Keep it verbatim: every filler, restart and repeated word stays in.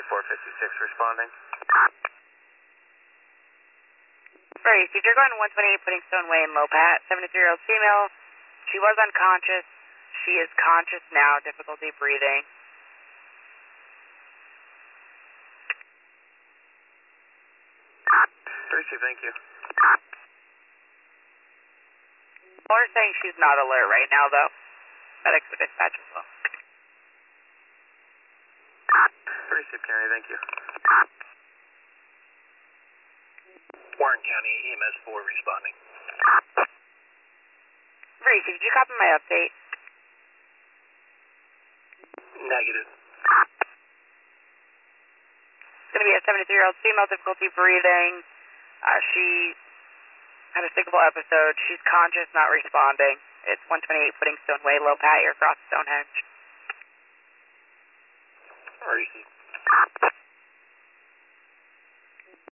four fifty-six responding. Sorry, Cedar going one twenty-eight, putting Stone Way in Lopat, seventy-three-year-old female. She was unconscious. She is conscious now, difficulty breathing. Tracy, thank you. Laura's saying she's not alert right now, though. Medics will dispatch as well. Tracy, County, thank you. Warren County, E M S four responding. Reese, did you copy my update? Negative. It's going to be a seventy-three-year-old female, difficulty breathing. Uh, she had a sickable episode. She's conscious, not responding. It's one twenty-eight, putting Stone Way, Lopat, you're across Stonehenge. Reese.